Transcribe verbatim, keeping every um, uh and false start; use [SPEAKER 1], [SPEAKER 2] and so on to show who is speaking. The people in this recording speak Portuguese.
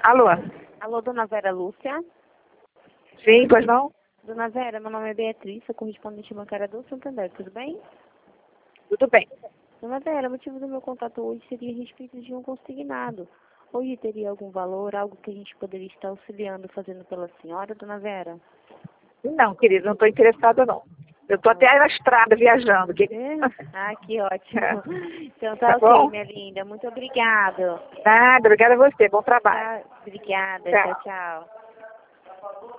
[SPEAKER 1] Alô?
[SPEAKER 2] Alô, dona Vera Lúcia?
[SPEAKER 1] Sim, pois não?
[SPEAKER 2] Dona Vera, meu nome é Beatriz, sou correspondente bancária do Santander, tudo bem?
[SPEAKER 1] Tudo bem.
[SPEAKER 2] Dona Vera, o motivo do meu contato hoje seria a respeito de um consignado. Hoje teria algum valor, algo que a gente poderia estar auxiliando, fazendo pela senhora, dona Vera?
[SPEAKER 1] Não, querido, não estou interessada, não. Eu estou até aí na estrada viajando. Que...
[SPEAKER 2] É? Ah, que ótimo.
[SPEAKER 1] É.
[SPEAKER 2] Então tá,
[SPEAKER 1] Tá
[SPEAKER 2] ok,
[SPEAKER 1] bom?
[SPEAKER 2] minha linda. Muito obrigada.
[SPEAKER 1] Nada, obrigada a você. Bom trabalho.
[SPEAKER 2] Tá? Obrigada.
[SPEAKER 1] Tchau.
[SPEAKER 2] Tchau, tchau.